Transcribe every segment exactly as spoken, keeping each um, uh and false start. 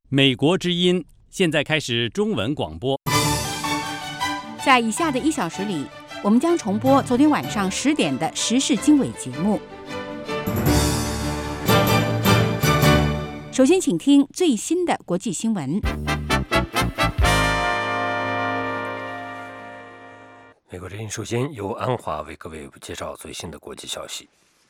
美国之音现在开始中文广播。 在以下的一小时里，我们将重播昨天晚上十点的时事经纬节目。首先，请听最新的国际新闻。 美国之音首先由安华为各位介绍最新的国际消息。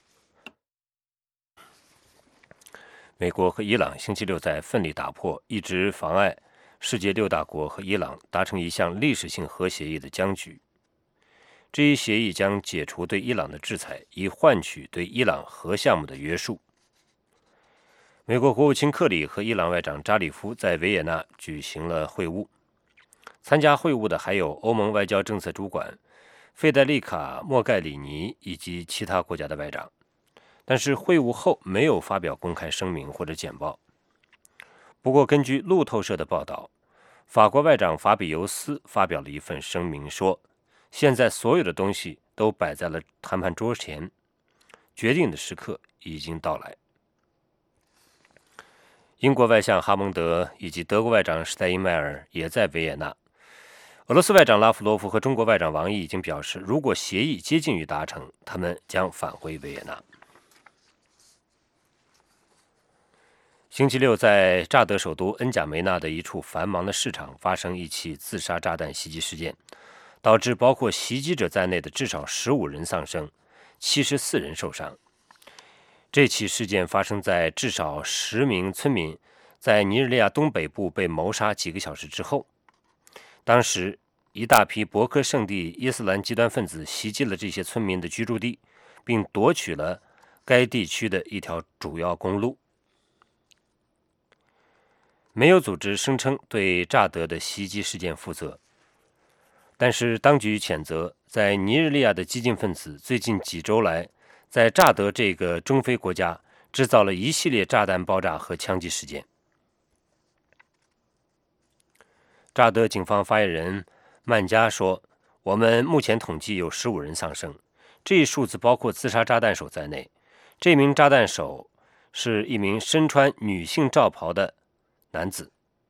美国和伊朗星期六在奋力打破一直妨碍世界六大国和伊朗达成一项历史性核协议的僵局。这一协议将解除对伊朗的制裁，以换取对伊朗核项目的约束。美国国务卿克里和伊朗外长扎里夫在维也纳举行了会晤。参加会晤的还有欧盟外交政策主管费德利卡·莫盖里尼以及其他国家的外长，但是会晤后没有发表公开声明或者简报。不过，根据路透社的报道，法国外长法比尤斯发表了一份声明说，现在所有的东西都摆在了谈判桌前，决定的时刻已经到来。英国外相哈蒙德以及德国外长施泰因迈尔也在维也纳。俄罗斯外长拉夫罗夫和中国外长王毅已经表示，如果协议接近于达成，他们将返回维也纳。星期六，在乍得首都恩贾梅纳的一处繁忙的市场发生一起自杀炸弹袭击事件，导致包括袭击者在内的至少十五人丧生，七十四人受伤。这起事件发生在至少十名村民在尼日利亚东北部被谋杀几个小时之后。当时，一大批博科圣地伊斯兰极端分子袭击了这些村民的居住地，并夺取了该地区的一条主要公路。没有组织声称对乍得的袭击事件负责，但是当局谴责在尼日利亚的激进分子最近几周来在乍得这个中非国家制造了一系列炸弹爆炸和枪击事件。乍得警方发言人曼加说，我们目前统计有十五人丧生，这一数字包括自杀炸弹手在内。这名炸弹手是一名身穿女性罩袍的男子。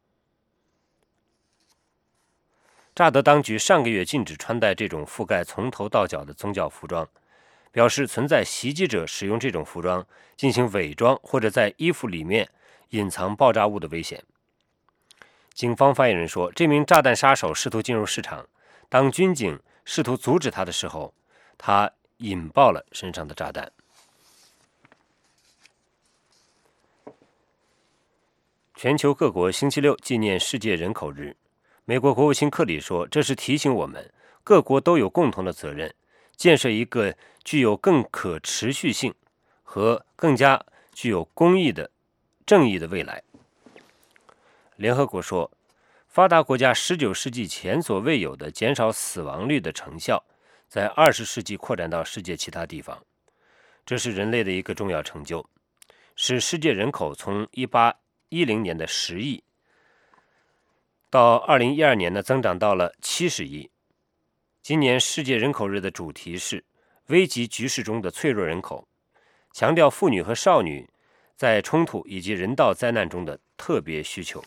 乍得当局上个月禁止穿戴这种覆盖从头到脚的宗教服装，表示存在袭击者使用这种服装进行伪装或者在衣服里面隐藏爆炸物的危险。警方发言人说，这名炸弹杀手试图进入市场，当军警试图阻止他的时候，他引爆了身上的炸弹。全球各国星期六纪念世界人口日。美国国务卿克里说，这是提醒我们，各国都有共同的责任，建设一个具有更可持续性和更加具有公义的正义的未来。联合国说，发达国家十九世纪前所未有的减少死亡率的成效，在二十世纪扩展到世界其他地方。这是人类的一个重要成就，使世界人口从一八一零年的十亿到二零一二年呢增长到了七十亿。今年世界人口日的主题是危急局势中的脆弱人口，强调妇女和少女在冲突以及人道灾难中的特别需求。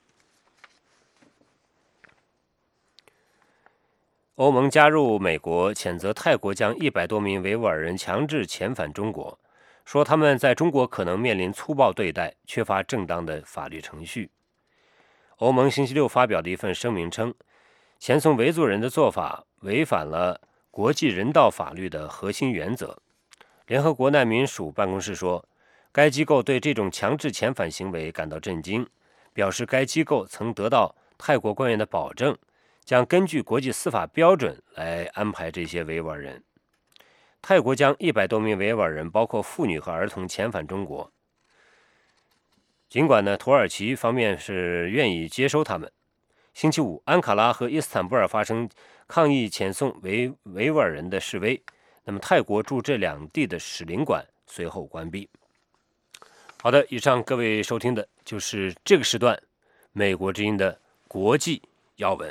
欧盟加入美国谴责泰国将一百多名维吾尔人强制遣返中国，说他们在中国可能面临粗暴对待，缺乏正当的法律程序。欧盟星期六发表的一份声明称，遣送维族人的做法违反了国际人道法律的核心原则。联合国难民署办公室说，该机构对这种强制遣返行为感到震惊，表示该机构曾得到泰国官员的保证，将根据国际司法标准来安排这些维吾尔人。泰国将一百多名维吾尔人，包括妇女和儿童遣返中国。尽管呢，土耳其方面是愿意接收他们。星期五，安卡拉和伊斯坦布尔发生抗议遣送维维吾尔人的示威，那么泰国驻这两地的使领馆随后关闭。好的，以上各位收听的就是这个时段美国之音的国际要闻。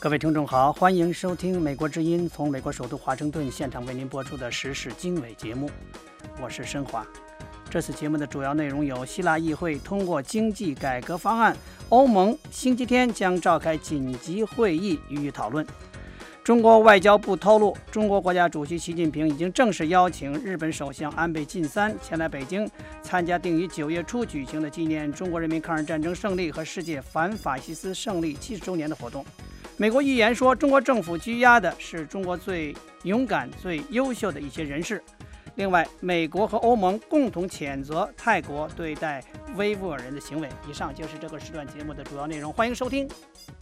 各位听众好，欢迎收听美国之音从美国首都华盛顿现场为您播出的时事经纬节目，我是申华。这次节目的主要内容有：希腊议会通过经济改革方案，欧盟星期天将召开紧急会议予以讨论。中国外交部透露，中国国家主席习近平已经正式邀请日本首相安倍晋三前来北京，参加定于九月初举行的纪念中国人民抗日战争胜利和世界反法西斯胜利七十周年的活动。美国预言说，中国政府拘押的是中国最勇敢、最优秀的一些人士。另外，美国和欧盟共同谴责泰国对待维吾尔人的行为。以上就是这个时段节目的主要内容，欢迎收听。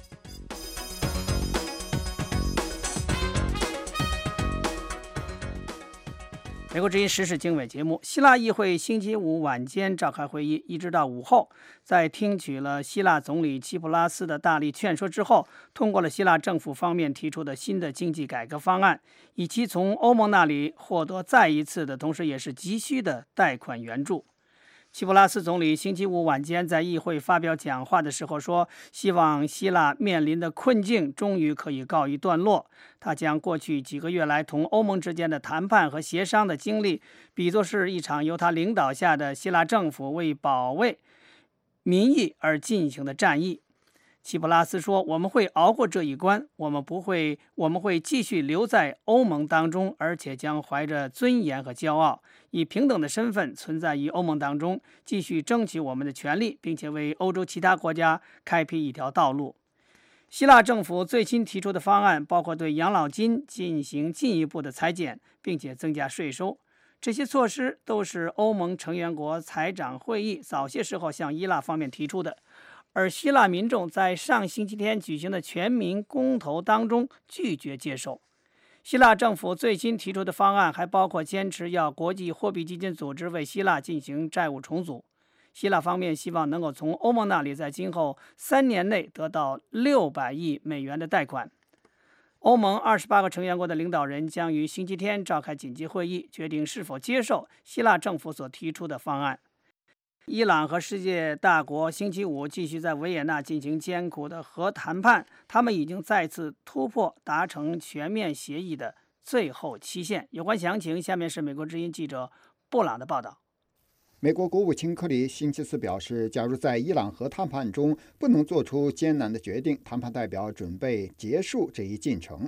美国之音时事经纬节目，希腊议会星期五晚间召开会议，一直到午后，在听取了希腊总理齐普拉斯的大力劝说之后，通过了希腊政府方面提出的新的经济改革方案，以及从欧盟那里获得再一次的，同时也是急需的贷款援助。齐普拉斯总理星期五晚间在议会发表讲话的时候说，希望希腊面临的困境终于可以告一段落。他将过去几个月来同欧盟之间的谈判和协商的经历比作是一场由他领导下的希腊政府为保卫民意而进行的战役。齐普拉斯说，我们会熬过这一关，我们不会我们会继续留在欧盟当中，而且将怀着尊严和骄傲，以平等的身份存在于欧盟当中，继续争取我们的权利，并且为欧洲其他国家开辟一条道路。希腊政府最新提出的方案包括对养老金进行进一步的裁减，并且增加税收。这些措施都是欧盟成员国财长会议早些时候向希腊方面提出的，而希腊民众在上星期天举行的全民公投当中拒绝接受。希腊政府最新提出的方案还包括坚持要国际货币基金组织为希腊进行债务重组。希腊方面希望能够从欧盟那里在今后三年内得到六百亿美元的贷款。欧盟二十八个成员国的领导人将于星期天召开紧急会议，决定是否接受希腊政府所提出的方案。伊朗和世界大国星期五继续在维也纳进行艰苦的核谈判，他们已经再次突破达成全面协议的最后期限。有关详情，下面是美国之音记者布朗的报道。 美国国务卿克里星期四表示，假如在伊朗核谈判中不能做出艰难的决定，谈判代表准备结束这一进程。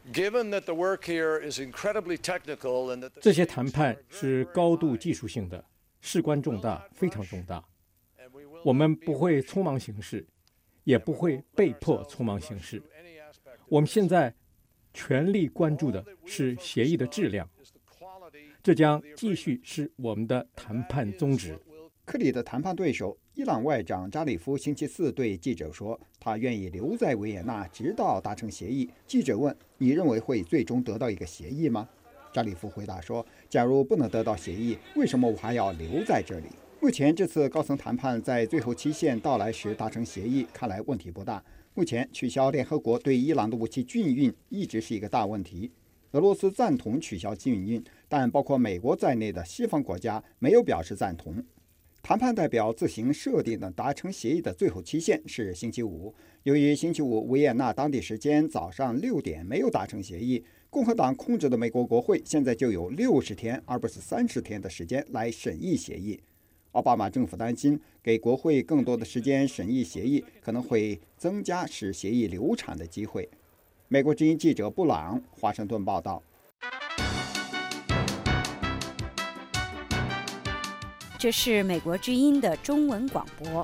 这些谈判是高度技术性的，事关重大，非常重大。我们不会匆忙行事，也不会被迫匆忙行事。我们现在全力关注的是协议的质量，这将继续是我们的谈判宗旨。 克里的谈判对手伊朗外长扎里夫星期四对记者说，他愿意留在维也纳直到达成协议。记者问，你认为会最终得到一个协议吗？扎里夫回答说，假如不能得到协议，为什么我还要留在这里？目前这次高层谈判在最后期限到来时达成协议，看来问题不大。目前取消联合国对伊朗的武器禁运一直是一个大问题。俄罗斯赞同取消禁运，但包括美国在内的西方国家没有表示赞同。谈判代表自行设定的达成协议的最后期限是星期五。由于星期五维也纳当地时间早上六点没有达成协议，共和党控制的美国国会现在就有六十天而不是三十天的时间来审议协议。奥巴马政府担心给国会更多的时间审议协议可能会增加使协议流产的机会。美国之音记者布朗华盛顿报道。 这是美国之音的中文广播。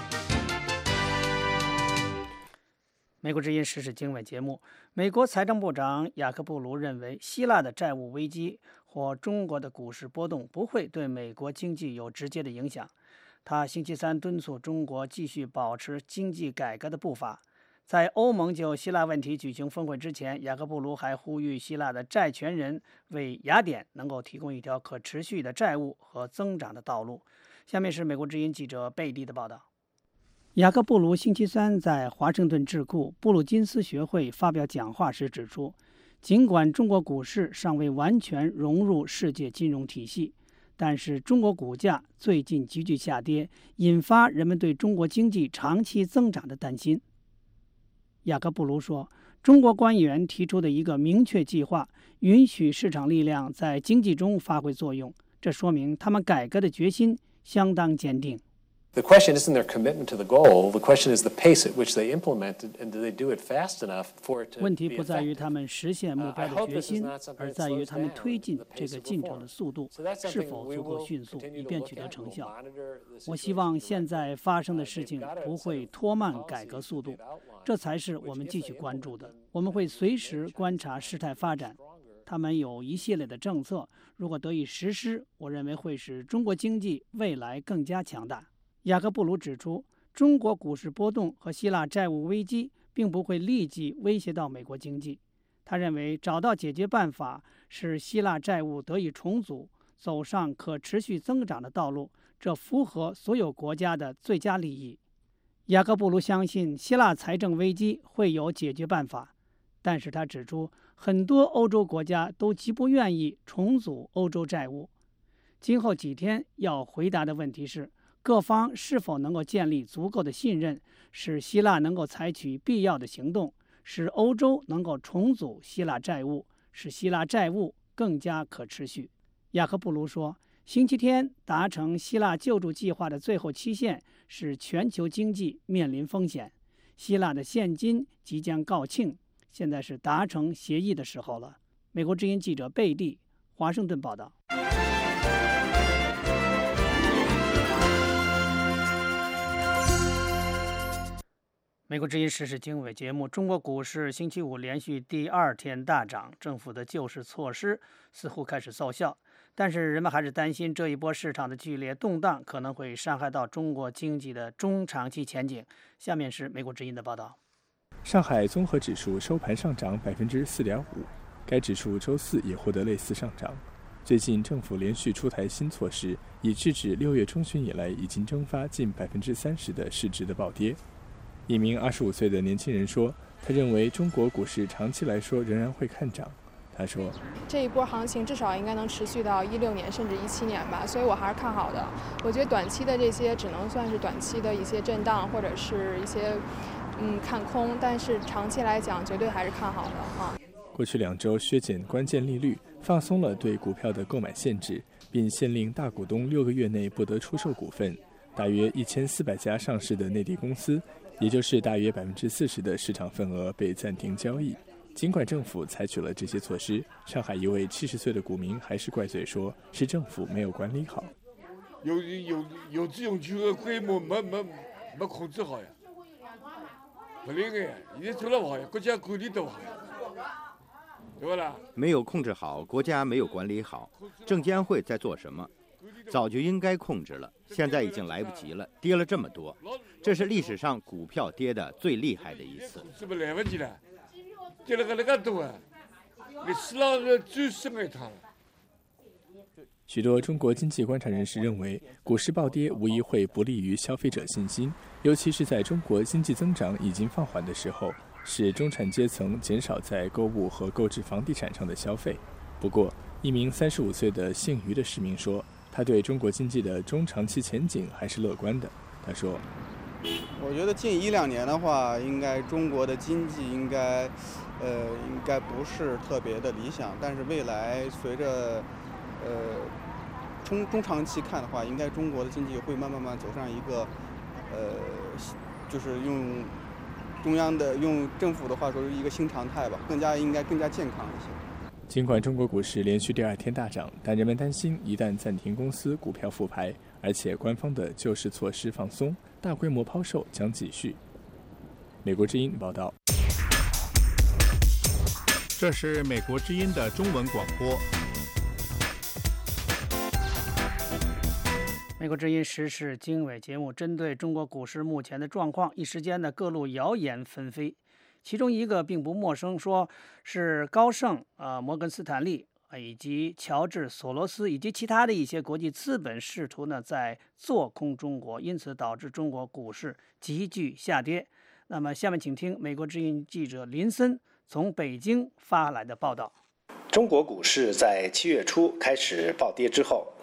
美国之音时事经纬节目，美国财政部长雅各布卢认为，希腊的债务危机或中国的股市波动不会对美国经济有直接的影响。他星期三敦促中国继续保持经济改革的步伐。在欧盟就希腊问题举行峰会之前，雅各布卢还呼吁希腊的债权人为雅典能够提供一条可持续的债务和增长的道路。下面是美国之音记者贝蒂的报道。雅各布卢星期三在华盛顿智库布鲁金斯学会发表讲话时指出，尽管中国股市尚未完全融入世界金融体系，但是中国股价最近急剧下跌，引发人们对中国经济长期增长的担心。雅各布卢说， 中国官员提出的一个明确计划，允许市场力量在经济中发挥作用，这说明他们改革的决心相当坚定。 The question isn't their commitment to the goal. The question is the pace at which they implement it, and do they do it fast enough for it to be effective? 问题不在于他们实现目标的决心，而在于他们推进这个进程的速度是否足够迅速，以便取得成效。我希望现在发生的事情不会拖慢改革速度，这才是我们继续关注的。我们会随时观察事态发展。他们有一系列的政策，如果得以实施，我认为会使中国经济未来更加强大。雅各布鲁指出，中国股市波动和希腊债务危机并不会立即威胁到美国经济。他认为，找到解决办法，使希腊债务得以重组，走上可持续增长的道路，这符合所有国家的最佳利益。雅各布鲁相信，希腊财政危机会有解决办法，但是他指出，很多欧洲国家都极不愿意重组欧洲债务。今后几天要回答的问题是，各方是否能够建立足够的信任，使希腊能够采取必要的行动，使欧洲能够重组希腊债务，使希腊债务更加可持续。雅各布鲁说，星期天达成希腊救助计划的最后期限使全球经济面临风险，希腊的现金即将告罄，现在是达成协议的时候了。美国之音记者贝蒂，华盛顿报道。美国之音时事经纬节目，中国股市星期五连续第二天大涨，政府的救市措施似乎开始奏效，但是人们还是担心这一波市场的剧烈动荡可能会伤害到中国经济的中长期前景。下面是美国之音的报道。 上海综合指数收盘上涨百分之四点五，该指数周四也获得类似上涨。最近政府连续出台新措施，以制止六月中旬以来已经蒸发近百分之三十的市值的暴跌。一名二十五岁的年轻人说，他认为中国股市长期来说仍然会看涨。他说， 这一波行情至少应该能持续到一六年甚至一七年吧，所以我还是看好的。我觉得短期的这些只能算是短期的一些震荡或者是一些嗯看空，但是长期来讲绝对还是看好的啊。 过去两周削减关键利率，放松了对股票的购买限制，并限令大股东六个月内不得出售股份。大约一千四百家上市的内地公司，也就是大约百分之四十的市场份额被暂停交易。尽管政府采取了这些措施，上海一位七十岁的股民还是怪罪说，是政府没有管理好。 有有有这种区的规模没没没控制好呀，不灵哎，现在做了不好呀，国家管理都不好呀，对吧啦？ 没有控制好，国家没有管理好，证监会在做什么？早就应该控制了，现在已经来不及了，跌了这么多，这是历史上股票跌的最厉害的一次。 是不是来不及了？跌了个那个多啊，历史上是最深的一趟了。 许多中国经济观察人士认为，股市暴跌无疑会不利于消费者信心，尤其是在中国经济增长已经放缓的时候，使中产阶层减少在购物和购置房地产上的消费。不过，一名三十五岁的姓于的市民说，他对中国经济的中长期前景还是乐观的。他说， 我觉得近一两年的话，应该中国的经济应该呃应该不是特别的理想，但是未来随着呃中中长期看的话，应该中国的经济会慢慢慢走上一个呃就是用中央的用政府的话说是一个新常态吧，更加应该更加健康一些。 尽管中国股市连续第二天大涨，但人们担心一旦暂停公司股票复牌，而且官方的救市措施放松，大规模抛售将继续。美国之音报道。 这是美国之音的中文广播。 美国之音时事经纬节目针对中国股市目前的状况，一时间的各路谣言纷飞。其中一个并不陌生，说是高盛、呃摩根斯坦利、呃、以及乔治索罗斯以及其他的一些国际资本试图呢在做空中国，因此导致中国股市急剧下跌。那么下面请听美国之音记者林森从北京发来的报道。 中国股市在七月初开始暴跌之后，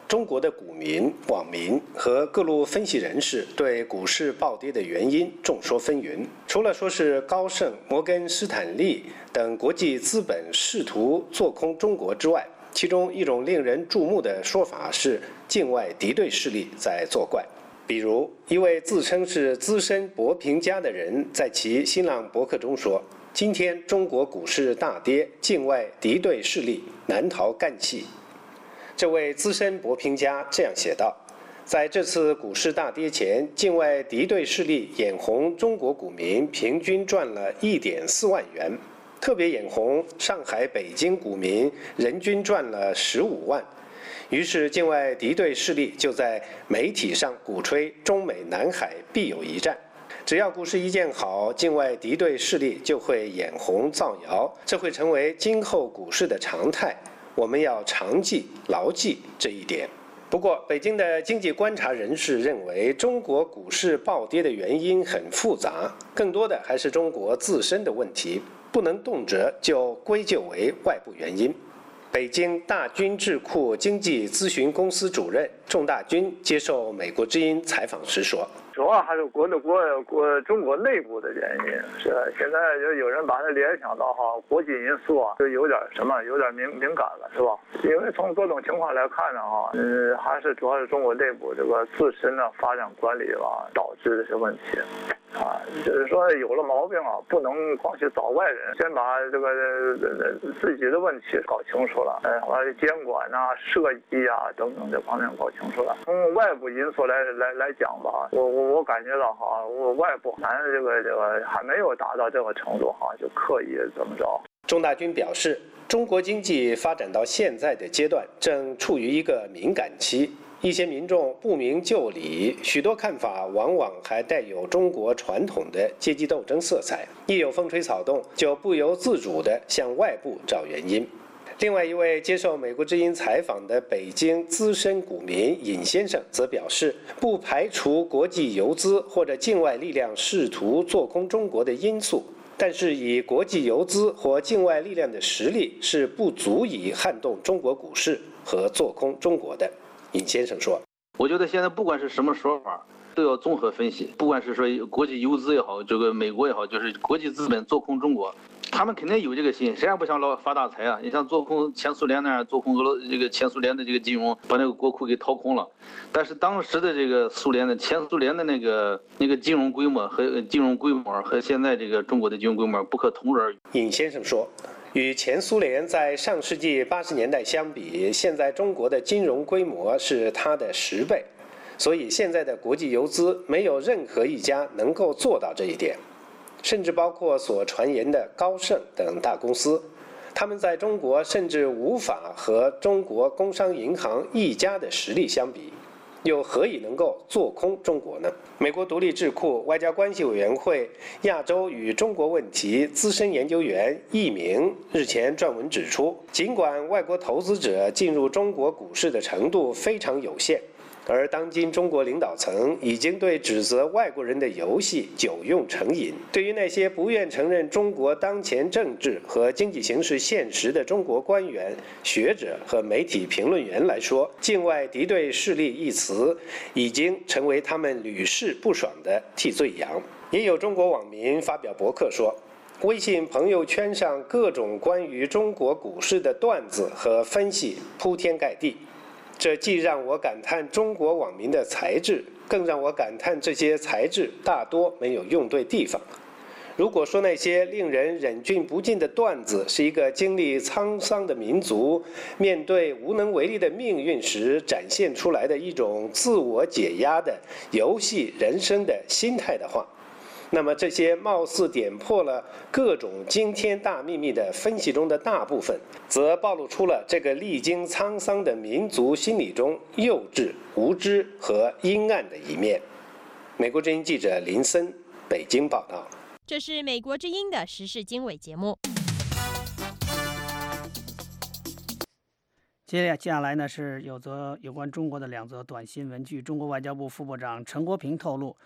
中国的股民、网民和各路分析人士对股市暴跌的原因众说纷纭。除了说是高盛、摩根斯坦利等国际资本试图做空中国之外，其中一种令人注目的说法是境外敌对势力在作怪。比如，一位自称是资深博评家的人在其新浪博客中说，今天中国股市大跌，境外敌对势力难逃干系。这位资深博评家这样写道，在这次股市大跌前，境外敌对势力眼红中国股民平均赚了 一点四万元，特别眼红上海、北京股民人均赚了十五万。于是境外敌对势力就在媒体上鼓吹中美南海必有一战，只要股市一见好，境外敌对势力就会眼红造谣，这会成为今后股市的常态。我们要常记、牢记这一点。不过，北京的经济观察人士认为，中国股市暴跌的原因很复杂，更多的还是中国自身的问题，不能动辄就归咎为外部原因。北京大军智库经济咨询公司主任仲大军接受美国之音采访时说， 主要还是国内国国中国内部的原因，是现在就有人把它联想到哈国际因素啊，就有点什么有点敏敏感了，是吧？因为从各种情况来看呢，哈，嗯，还是主要是中国内部这个自身的发展管理啊导致这些问题。啊，就是说有了毛病啊，不能光去找外人，先把这个、呃、自己的问题搞清楚了，哎，把监管啊、设计啊等等这方面搞清楚了。从外部因素来来来讲吧，我我我感觉到哈，我外部咱这个这个还没有达到这个程度哈，就刻意怎么着。 仲大军表示，中国经济发展到现在的阶段，正处于一个敏感期。一些民众不明就里，许多看法往往还带有中国传统的阶级斗争色彩，一有风吹草动就不由自主地向外部找原因。另外一位接受美国之音采访的北京资深股民尹先生则表示，不排除国际游资或者境外力量试图做空中国的因素，但是以国际游资或境外力量的实力是不足以撼动中国股市和做空中国的。尹先生说， 我觉得现在不管是什么说法都要综合分析，不管是说国际游资也好，这个美国也好，就是国际资本做空中国，他们肯定有这个心，谁也不想老发大财啊！你像做空前苏联那样，做空俄罗这个前苏联的这个金融，把那个国库给掏空了。但是当时的这个苏联的前苏联的那个那个金融规模和金融规模和现在这个中国的金融规模不可同日而语。 尹先生说，与前苏联在上世纪八十年代相比，现在中国的金融规模是它的十倍，所以现在的国际游资没有任何一家能够做到这一点，甚至包括所传言的高盛等大公司，他们在中国甚至无法和中国工商银行一家的实力相比，又何以能够做空中国呢？美国独立智库外交关系委员会亚洲与中国问题资深研究员易明日前撰文指出，尽管外国投资者进入中国股市的程度非常有限，而当今中国领导层已经对指责外国人的游戏久用成瘾。对于那些不愿承认中国当前政治和经济形势现实的中国官员、学者和媒体评论员来说，境外敌对势力一词已经成为他们屡试不爽的替罪羊。也有中国网民发表博客说，微信朋友圈上各种关于中国股市的段子和分析铺天盖地，这既让我感叹中国网民的才智，更让我感叹这些才智大多没有用对地方。如果说那些令人忍俊不禁的段子是一个经历沧桑的民族面对无能为力的命运时展现出来的一种自我解压的游戏人生的心态的话，那么这些貌似点破了各种惊天大秘密的分析中的大部分，则暴露出了这个历经沧桑的民族心理中幼稚、无知和阴暗的一面。美国之音记者林森北京报道。 这是美国之音的时事经纬节目。 接下接下来呢是有则有关中国的两则短新闻。据中国外交部副部长陈国平透露，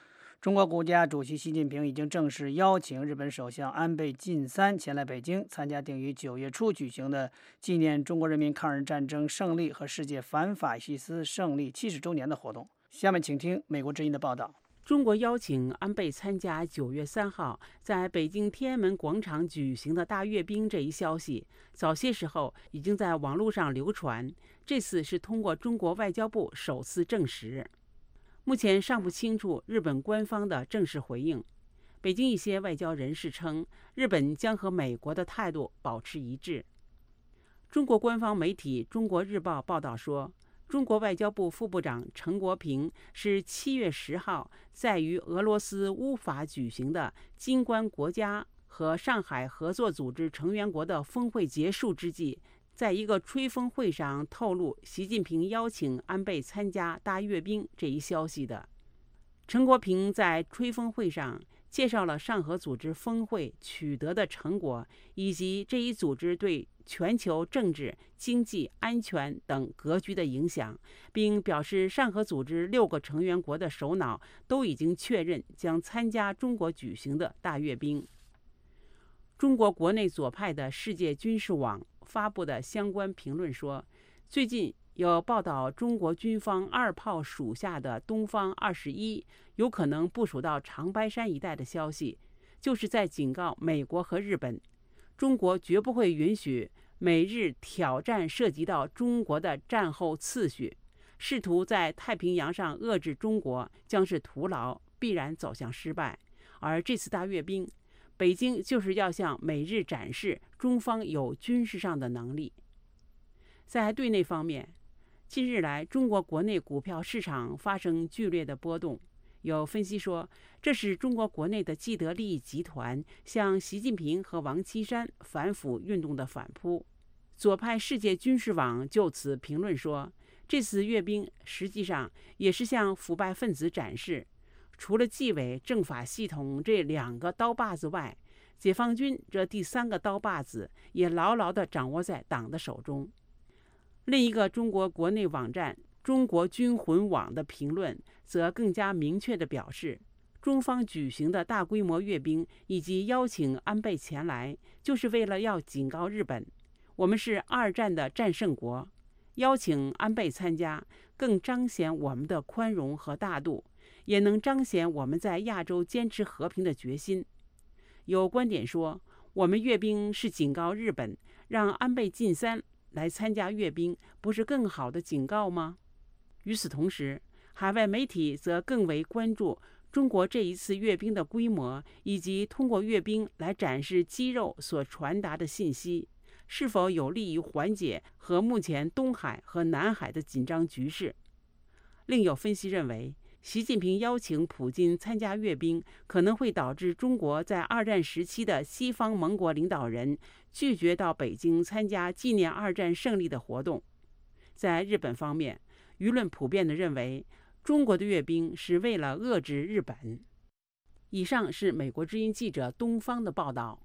中国国家主席习近平已经正式邀请日本首相安倍晋三前来北京参加定于九月初举行的纪念中国人民抗日战争胜利和世界反法西斯胜利七十周年的活动。下面请听美国之音的报道。 中国邀请安倍参加九月三号在北京天安门广场举行的大阅兵这一消息，早些时候已经在网络上流传，这次是通过中国外交部首次证实。目前尚不清楚日本官方的正式回应。北京一些外交人士称，日本将和美国的态度保持一致。中国官方媒体《中国日报》报道说，中国外交部副部长陈国平是七月十号在于俄罗斯乌法举行的金砖国家和上海合作组织成员国的峰会结束之际，在一个吹风会上透露习近平邀请安倍参加大阅兵这一消息的。陈国平在吹风会上介绍了上合组织峰会取得的成果，以及这一组织对全球政治、经济、安全等格局的影响，并表示上合组织六个成员国的首脑都已经确认将参加中国举行的大阅兵。中国国内左派的世界军事网发布的相关评论说，最近有报道中国军方二炮属下的东方二十一有可能部署到长白山一带的消息，就是在警告美国和日本，中国绝不会允许美日挑战涉及到中国的战后次序，试图在太平洋上遏制中国将是徒劳，必然走向失败。而这次大阅兵，北京就是要向美日展示中方有军事上的能力。在对内方面，近日来中国国内股票市场发生剧烈的波动，有分析说，这是中国国内的既得利益集团向习近平和王岐山反腐运动的反扑。左派世界军事网就此评论说，这次阅兵实际上也是向腐败分子展示，除了纪委政法系统这两个刀把子外，解放军这第三个刀把子也牢牢地掌握在党的手中。另一个中国国内网站中国军魂网的评论则更加明确地表示，中方举行的大规模阅兵以及邀请安倍前来，就是为了要警告日本，我们是二战的战胜国，邀请安倍参加更彰显我们的宽容和大度，也能彰显我们在亚洲坚持和平的决心。有观点说，我们阅兵是警告日本，让安倍晋三来参加阅兵，不是更好的警告吗？与此同时，海外媒体则更为关注中国这一次阅兵的规模，以及通过阅兵来展示肌肉所传达的信息，是否有利于缓解和目前东海和南海的紧张局势。另有分析认为，习近平邀请普京参加阅兵，可能会导致中国在二战时期的西方盟国领导人拒绝到北京参加纪念二战胜利的活动。在日本方面，舆论普遍地认为，中国的阅兵是为了遏制日本。以上是美国之音记者东方的报道。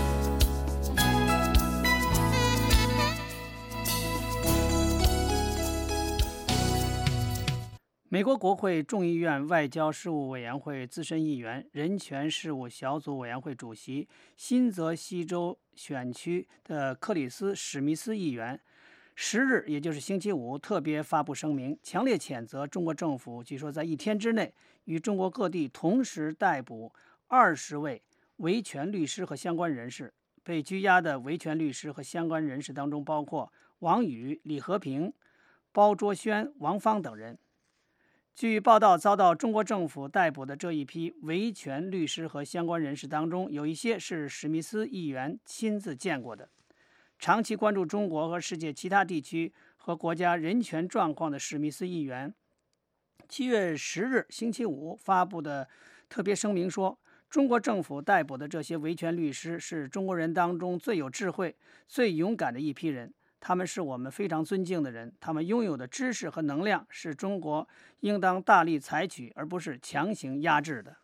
美国国会众议院外交事务委员会资深议员、人权事务小组委员会主席、新泽西州选区的克里斯·史密斯议员，十日，也就是星期五，特别发布声明，强烈谴责中国政府据说在一天之内与中国各地同时逮捕二十位维权律师和相关人士。被拘押的维权律师和相关人士当中包括王宇、李和平、包卓轩、王芳等人。据报道，遭到中国政府逮捕的这一批维权律师和相关人士当中，有一些是史密斯议员亲自见过的。长期关注中国和世界其他地区和国家人权状况的史密斯议员，七月十日星期五发布的特别声明说，中国政府逮捕的这些维权律师是中国人当中最有智慧、最勇敢的一批人。他们是我们非常尊敬的人，他们拥有的知识和能量是中国应当大力采取，而不是强行压制的。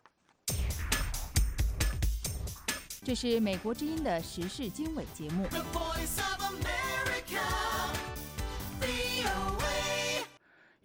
这是美国之音的时事经纬节目。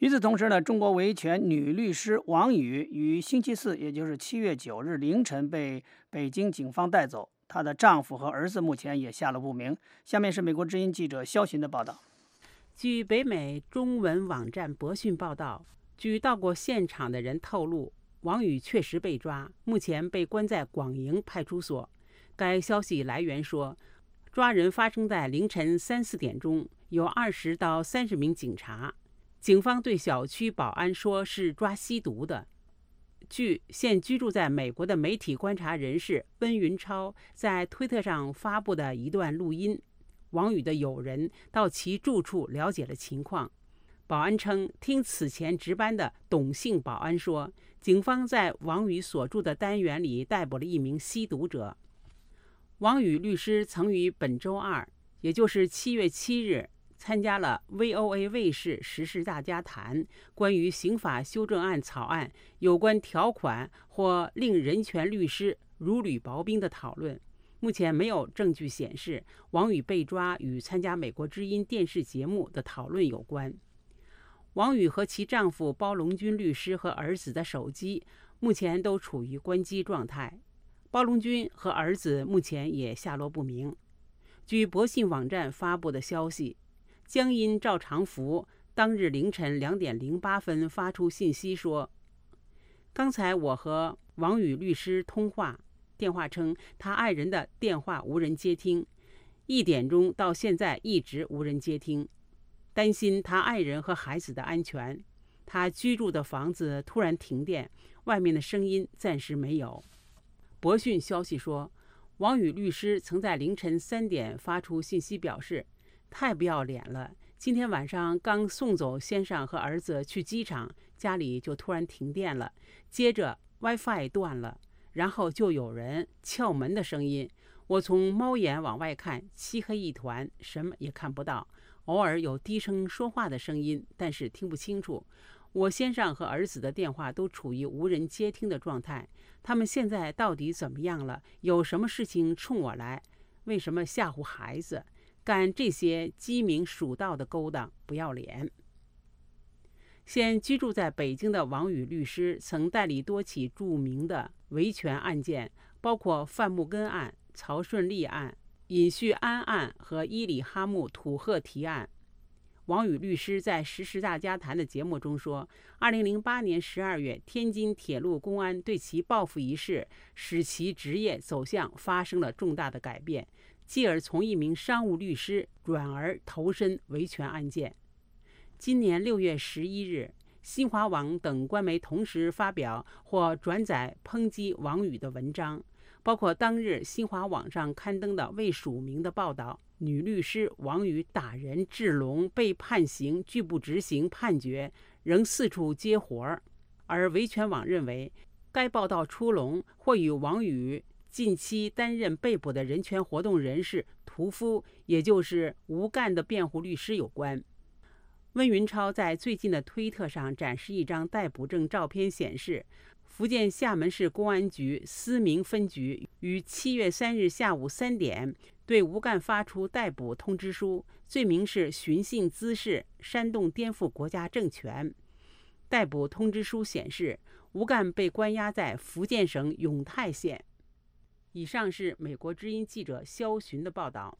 与此同时呢，中国维权女律师王宇于星期四，也就是七月九日凌晨被北京警方带走，她的丈夫和儿子目前也下落不明。下面是美国之音记者肖寻的报道。 据北美中文网站博讯报道，据到过现场的人透露，王宇确实被抓，目前被关在广营派出所。该消息来源说，抓人发生在凌晨三四点钟，有二十到三十名警察。警方对小区保安说是抓吸毒的。据现居住在美国的媒体观察人士温云超在推特上发布的一段录音，王宇的友人到其住处了解了情况。保安称，听此前值班的董姓保安说，警方在王宇所住的单元里逮捕了一名吸毒者。王宇律师曾于本周二，也就是七月七日，参加了 V O A 卫视时事大家谈关于刑法修正案草案有关条款或令人权律师如履薄冰的讨论。目前没有证据显示王宇被抓与参加美国之音电视节目的讨论有关。王宇和其丈夫包龙军律师和儿子的手机目前都处于关机状态，包龙军和儿子目前也下落不明。据博信网站发布的消息，江阴赵长福当日凌晨两点零八分发出信息说，刚才我和王宇律师通话，电话称他爱人的电话无人接听，一点钟到现在一直无人接听，担心他爱人和孩子的安全。他居住的房子突然停电，外面的声音暂时没有。博讯消息说，王宇律师曾在凌晨三点发出信息表示，太不要脸了！今天晚上刚送走先生和儿子去机场，家里就突然停电了，接着 WiFi 断了，然后就有人撬门的声音。我从猫眼往外看，漆黑一团，什么也看不到，偶尔有低声说话的声音，但是听不清楚。我先生和儿子的电话都处于无人接听的状态，他们现在到底怎么样了？有什么事情冲我来？为什么吓唬孩子？干这些鸡鸣鼠盗的勾当，不要脸！现居住在北京的王宇律师曾代理多起著名的维权案件，包括范木根案、曹顺利案、尹旭安案和伊里哈木土赫提案。王宇律师在《时事大家谈》的节目中说，二零零八年十二月，天津铁路公安对其报复一事，使其职业走向发生了重大的改变，继而从一名商务律师转而投身维权案件。今年六月十一日，新华网等官媒同时发表或转载抨击王宇的文章，包括当日新华网上刊登的未署名的报道，女律师王宇打人致聋被判刑拒不执行判决，仍四处接活儿。而维权网认为，该报道出笼或与王宇近期担任被捕的人权活动人士屠夫，也就是吴干的辩护律师有关。温云超在最近的推特上展示一张逮捕证照片，显示福建厦门市公安局思明分局于七月三日下午三点对吴干发出逮捕通知书，罪名是寻衅滋事、煽动颠覆国家政权。逮捕通知书显示，吴干被关押在福建省永泰县。以上是美国之音记者肖寻的报道。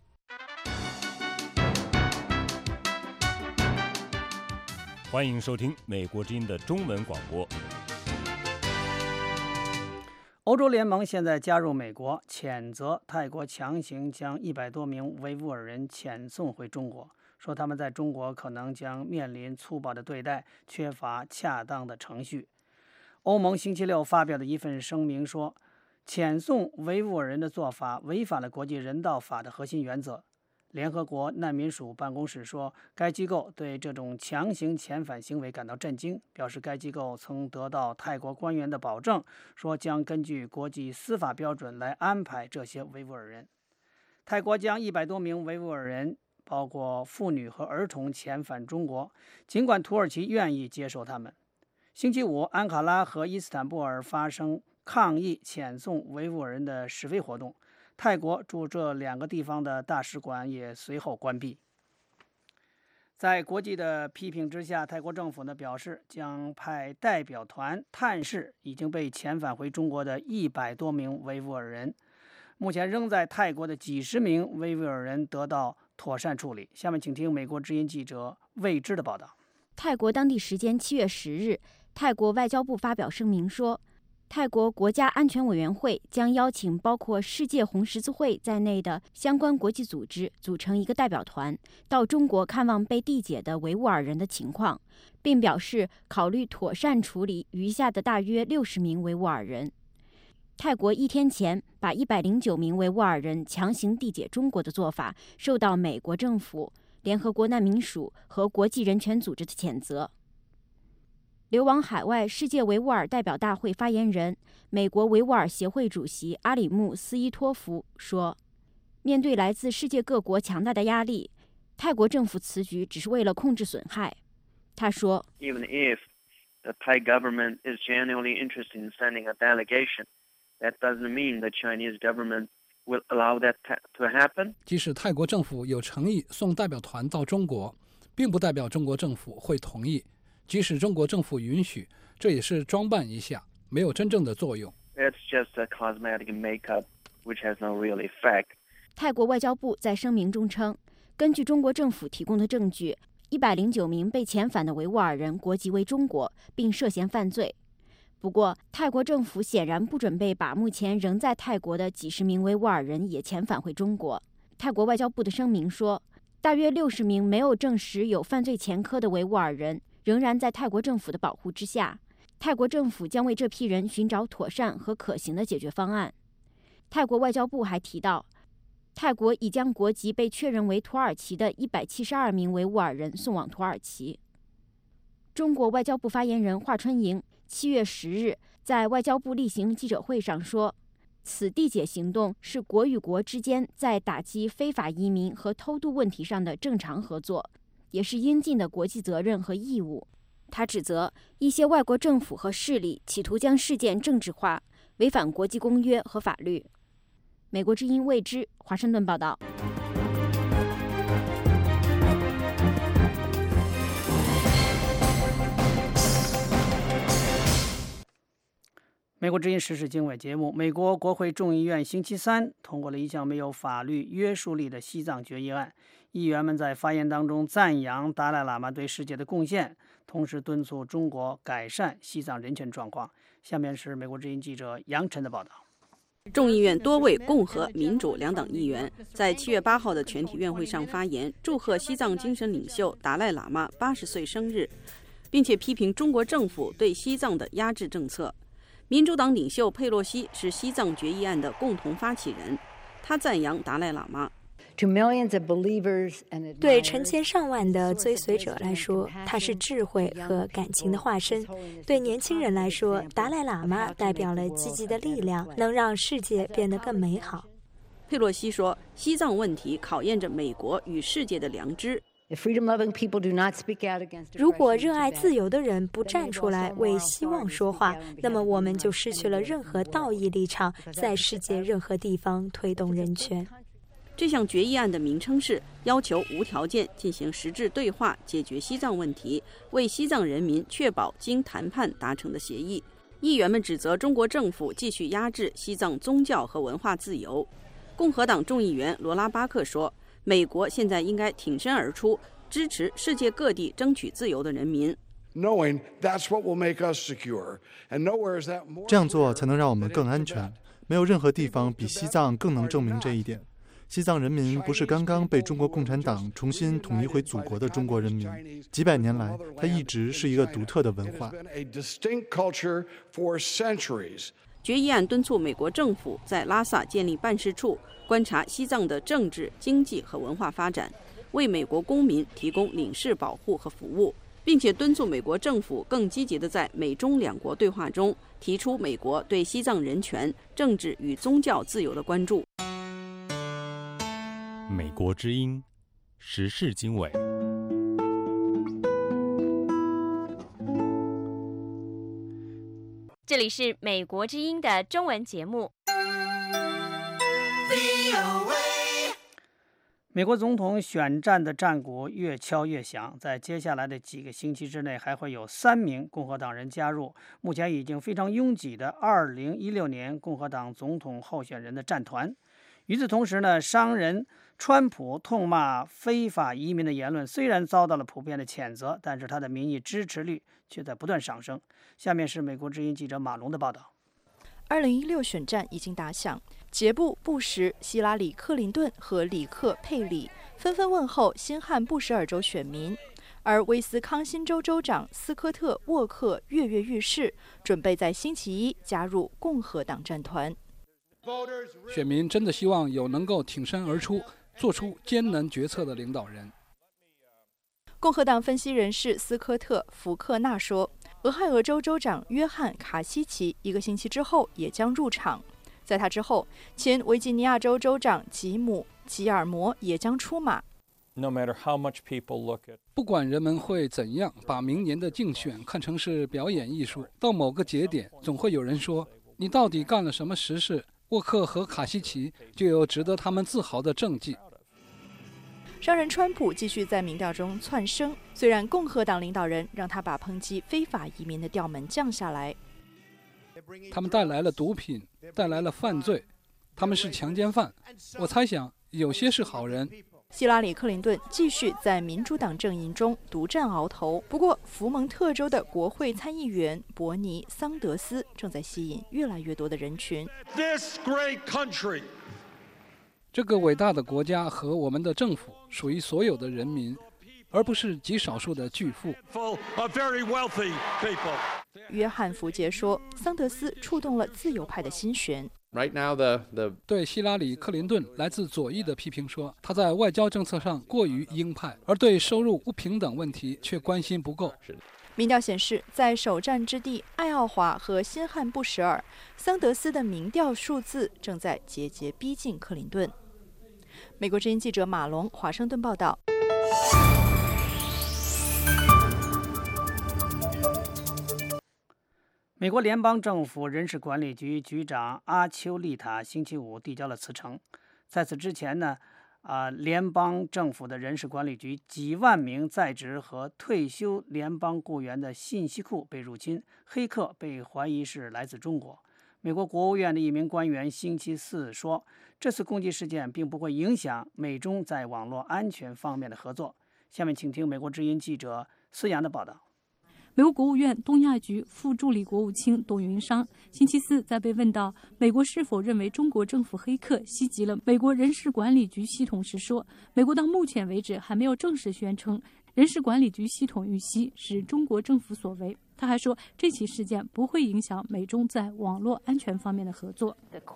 欢迎收听美国之音的中文广播。 欧洲联盟现在加入美国，谴责泰国强行将一百多名维吾尔人遣送回中国，说他们在中国可能将面临粗暴的对待，缺乏恰当的程序。欧盟星期六发表的一份声明说，遣送维吾尔人的做法违反了国际人道法的核心原则。联合国难民署办公室说，该机构对这种强行遣返行为感到震惊，表示该机构曾得到泰国官员的保证，说将根据国际司法标准来安排这些维吾尔人。泰国将一百多名维吾尔人，包括妇女和儿童遣返中国，尽管土耳其愿意接受他们。星期五，安卡拉和伊斯坦布尔发生抗议遣送维吾尔人的示威活动，泰国驻这两个地方的大使馆也随后关闭。 在国际的批评之下，泰国政府呢表示将派代表团探视已经被遣返回中国的一百多名维吾尔人。目前仍在泰国的几十名维吾尔人得到妥善处理。下面请听美国之音记者魏之的报道。 泰国当地时间七月十日，泰国外交部发表声明说，泰国国家安全委员会将邀请包括世界红十字会在内的相关国际组织，组成一个代表团，到中国看望被递解的维吾尔人的情况，并表示考虑妥善处理余下的大约六十名维吾尔人。泰国一天前把一百零九名维吾尔人强行递解中国的做法，受到美国政府、联合国难民署和国际人权组织的谴责。流亡海外世界维吾尔代表大会发言人、美国维吾尔协会主席阿里木斯伊托夫说，面对来自世界各国强大的压力，泰国政府此举只是为了控制损害。他说 Even if the Thai government is genuinely interested in sending a delegation, that doesn't mean the Chinese government will allow that to happen. 即使泰国政府有诚意送代表团到中国，并不代表中国政府会同意。即使中国政府允许，这也是装扮一下，没有真正的作用。 It's just a cosmetic makeup, which has no real effect. 泰国外交部在声明中称，根据中国政府提供的证据，一百零九名被遣返的维吾尔人国籍为中国，并涉嫌犯罪。不过，泰国政府显然不准备把目前仍在泰国的几十名维吾尔人也遣返回中国。泰国外交部的声明说，大约六十名没有证实有犯罪前科的维吾尔人仍然在泰国政府的保护之下，泰国政府将为这批人寻找妥善和可行的解决方案。泰国外交部还提到，泰国已将国籍被确认为土耳其的一百七十二名维吾尔人送往土耳其。中国外交部发言人华春莹七月十日在外交部例行记者会上说，此递解行动是国与国之间在打击非法移民和偷渡问题上的正常合作，也是应尽的国际责任和义务。他指责一些外国政府和势力企图将事件政治化，违反国际公约和法律。美国之音魏之华盛顿报道。 美国之音时事经纬节目，美国国会众议院星期三通过了一项没有法律约束力的西藏决议案。议员们在发言当中赞扬达赖喇嘛对世界的贡献，同时敦促中国改善西藏人权状况。下面是美国之音记者杨晨的报道。 众议院多位共和、民主两党议员在七月八号的全体院会上发言，祝贺西藏精神领袖达赖喇嘛八十岁生日，并且批评中国政府对西藏的压制政策。民主党领袖佩洛西是西藏决议案的共同发起人，他赞扬达赖喇嘛。 对成千上万的追随者来说，他是智慧和感情的化身；对年轻人来说，达赖喇嘛代表了积极的力量，能让世界变得更美好。 佩洛西说，西藏问题考验着美国与世界的良知。 如果热爱自由的人不站出来为希望说话，那么我们就失去了任何道义立场，在世界任何地方推动人权。 这项决议案的名称是要求无条件进行实质对话，解决西藏问题，为西藏人民确保经谈判达成的协议。议员们指责中国政府继续压制西藏宗教和文化自由。共和党众议员罗拉巴克说，美国现在应该挺身而出，支持世界各地争取自由的人民。 这样做才能让我们更安全。没有任何地方比西藏更能证明这一点。西藏人民不是刚刚被中国共产党重新统一回祖国的中国人民，几百年来，它一直是一个独特的文化。 决议案敦促美国政府在拉萨建立办事处，观察西藏的政治、经济和文化发展，为美国公民提供领事保护和服务，并且敦促美国政府更积极地在美中两国对话中提出美国对西藏人权、政治与宗教自由的关注。 美国之音时事经纬。 这里是美国之音的中文节目。 美国总统选战的战鼓越敲越响，在接下来的几个星期之内，还会有三名共和党人加入目前已经非常拥挤的二零一六年共和党总统候选人的战团。与此同时呢，商人川普痛骂非法移民的言论虽然遭到了普遍的谴责，但是他的民意支持率却在不断上升。下面是美国之音记者马龙的报道。 二零一六选战已经打响，杰布·布什、希拉里·克林顿和里克·佩里纷纷问候新罕布什尔州选民，而威斯康辛州州长斯科特·沃克跃跃欲试，准备在星期一加入共和党战团。 选民真的希望有能够挺身而出、做出艰难决策的领导人。 共和党分析人士斯科特·福克纳说，俄亥俄州州长约翰·卡西奇一个星期之后也将入场，在他之后，前维吉尼亚州州长吉姆·吉尔摩也将出马。 No matter how much people look at， 不管人们会怎样把明年的竞选看成是表演艺术，到某个节点，总会有人说：“你到底干了什么实事？”沃克和卡西奇就有值得他们自豪的政绩。 商人川普继续在民调中窜升，虽然共和党领导人让他把抨击非法移民的调门降下来。 他们带来了毒品，带来了犯罪，他们是强奸犯。我猜想有些是好人。 希拉里·克林顿继续在民主党阵营中独占鳌头，不过福蒙特州的国会参议员伯尼·桑德斯正在吸引越来越多的人群。 This great country， 这个伟大的国家和我们的政府属于所有的人民，而不是极少数的巨富。 约翰·福杰说，桑德斯触动了自由派的心弦。 Right now, the, the... 对希拉里·克林顿来自左翼的批评说，他在外交政策上过于鹰派，而对收入不平等问题却关心不够。 民调显示，在首战之地爱奥华和新罕布什尔，桑德斯的民调数字正在节节逼近克林顿。美国之音记者马龙华盛顿报道。 美国联邦政府人事管理局局长阿丘利塔星期五递交了辞呈。在此之前呢，啊、呃，联邦政府的人事管理局几万名在职和退休联邦雇员的信息库被入侵，黑客被怀疑是来自中国。美国国务院的一名官员星期四说，这次攻击事件并不会影响美中在网络安全方面的合作。下面请听美国之音记者孙阳的报道。 美国国务院东亚局副助理国务卿董云商星期四在被问到美国是否认为中国政府黑客袭击了美国人事管理局系统时说，美国到目前为止还没有正式宣称人事管理局系统遇袭是中国政府所为。他还说，这起事件不会影响美中在网络安全方面的合作。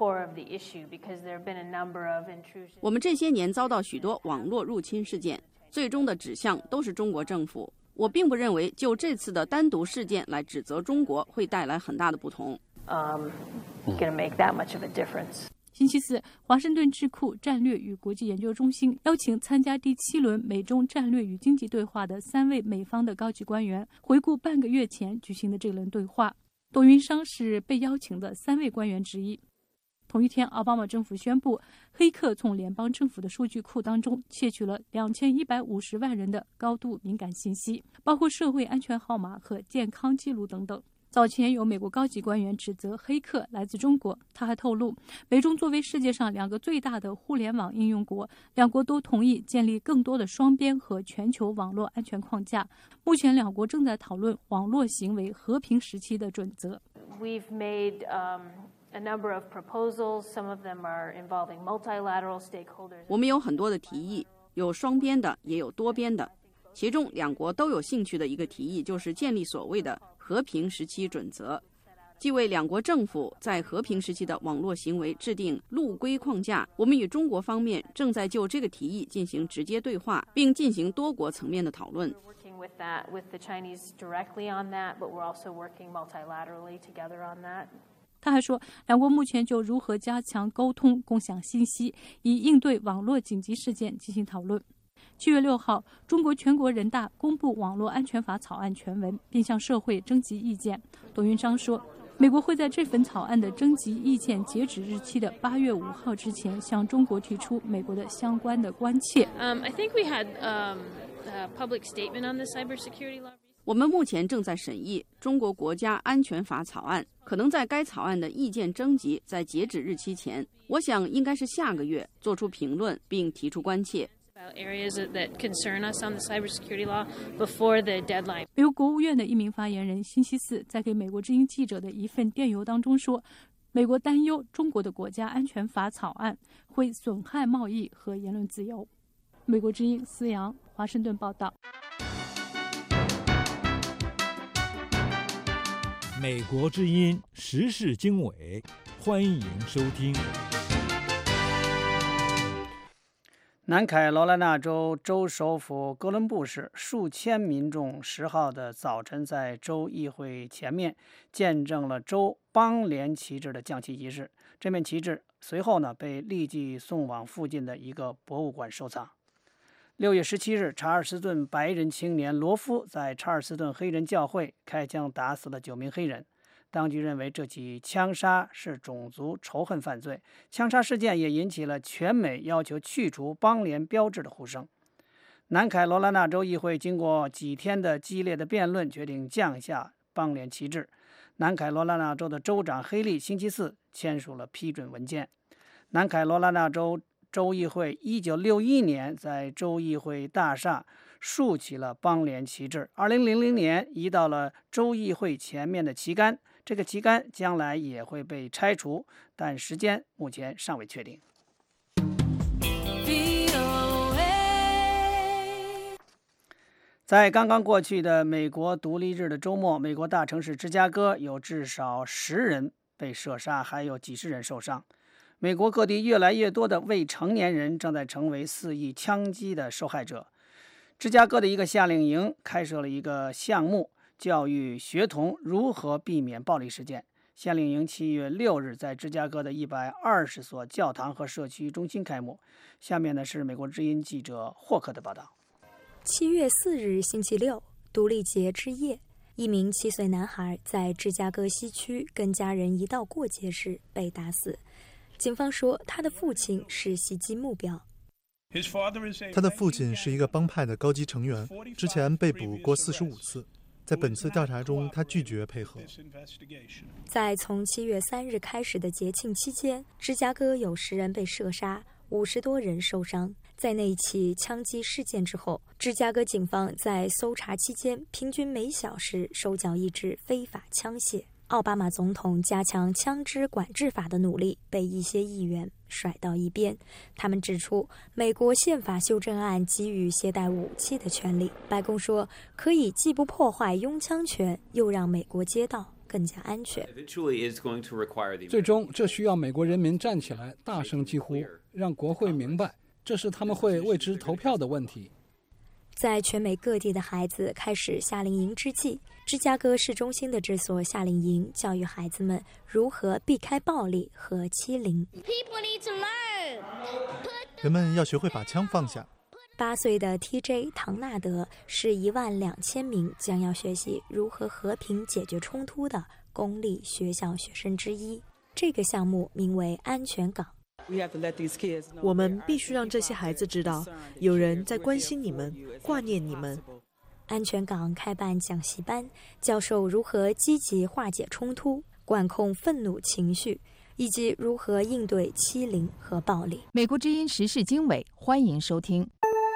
我们这些年遭到许多网络入侵事件，最终的指向都是中国政府。我并不认为就这次的单独事件来指责中国会带来很大的不同。 Um, make that much of a difference. 星期四，华盛顿智库战略与国际研究中心邀请参加第七轮美中战略与经济对话的三位美方的高级官员回顾半个月前举行的这轮对话。董云商是被邀请的三位官员之一。同一天，奥巴马政府宣布，黑客从联邦政府的数据库当中窃取了两千一百五十万人的高度敏感信息，包括社会安全号码和健康记录等等。早前有美国高级官员指责黑客来自中国。他还透露，美中作为世界上两个最大的互联网应用国，两国都同意建立更多的双边和全球网络安全框架。目前，两国正在讨论网络行为和平时期的准则。 We've made, um... a number of proposals, some of them are involving multilateral stakeholders. 我们有很多的提议，有双边的，也有多边的。其中两国都有兴趣的一个提议就是建立所谓的和平时期准则，即为两国政府在和平时期的网络行为制定路规框架。我们与中国方面正在就这个提议进行直接对话，并进行多国层面的讨论。 With that, with the Chinese directly on that, but we're also working multilaterally together on that. 他还说，两国目前就如何加强沟通、共享信息，以应对网络紧急事件进行讨论。七月六号，中国全国人大公布网络安全法草案全文，并向社会征集意见。董云商说， 美国会在这份草案的征集意见截止日期的八月五号之前，向中国提出美国的相关的关切。 Um, I think we had um, a public statement on the cybersecurity law. 我们目前正在审议中国国家安全法草案，可能在该草案的意见征集在截止日期前，我想应该是下个月做出评论并提出关切。 Areas that concern us on the cybersecurity law before the deadline. 美国国务院的一名发言人星期四在给美国之音记者的一份电邮当中说，美国担忧中国的国家安全法草案会损害贸易和言论自由。美国之音思阳，华盛顿报道。 美国之音时事经纬，欢迎收听。 南卡罗来纳州州首府哥伦布市数千民众十号的早晨在州议会前面见证了州邦联旗帜的降旗仪式。这面旗帜随后呢被立即送往附近的一个博物馆收藏。六月十七日，查尔斯顿白人青年罗夫在查尔斯顿黑人教会开枪打死了九名黑人。当局认为这起枪杀是种族仇恨犯罪。枪杀事件也引起了全美要求去除邦联标志的呼声。南卡罗来纳州议会经过几天的激烈的辩论，决定降下邦联旗帜。南卡罗来纳州的州长黑利星期四签署了批准文件。南卡罗来纳州州议会一九六一年在州议会大厦竖起了邦联旗帜，二零零零年移到了州议会前面的旗杆。这个旗杆将来也会被拆除，但时间目前尚未确定。在刚刚过去的美国独立日的周末，美国大城市芝加哥有至少十人被射杀，还有几十人受伤。美国各地越来越多的未成年人正在成为肆意枪击的受害者。芝加哥的一个夏令营开设了一个项目，教育学童如何避免暴力事件。夏令营七月六日在芝加哥的一百二十所教堂和社区中心开幕。下面呢是美国之音记者霍克的报道。 七月四日星期六，独立节之夜，一名七岁男孩在芝加哥西区跟家人一道过节时被打死。警方说他的父亲是袭击目标。 他的父亲是一个帮派的高级成员，之前被捕过四十五次。在本次调查中，他拒绝配合。 在从七月三日开始的节庆期间，芝加哥有十人被射杀，五十多人受伤。在那一起枪击事件之后，芝加哥警方在搜查期间平均每小时收缴一支非法枪械。奥巴马总统加强枪支管制法的努力被一些议员甩到一边。他们指出，美国宪法修正案给予携带武器的权利。白宫说，可以既不破坏拥枪权，又让美国街道更加安全。 最终，这需要美国人民站起来，大声疾呼，让国会明白，这是他们会为之投票的问题。 在全美各地的孩子开始夏令营之际，芝加哥市中心的这所夏令营教育孩子们如何避开暴力和欺凌。 人们要学会把枪放下。 八岁的 T J 唐纳德是一万两千名将要学习如何和平解决冲突的公立学校学生之一。这个项目名为安全港。 我们必须让这些孩子知道，有人在关心你们，挂念你们。 安全港开办讲习班，教授如何积极化解冲突，管控愤怒情绪，以及如何应对欺凌和暴力。 美国之音时事经纬，欢迎收听。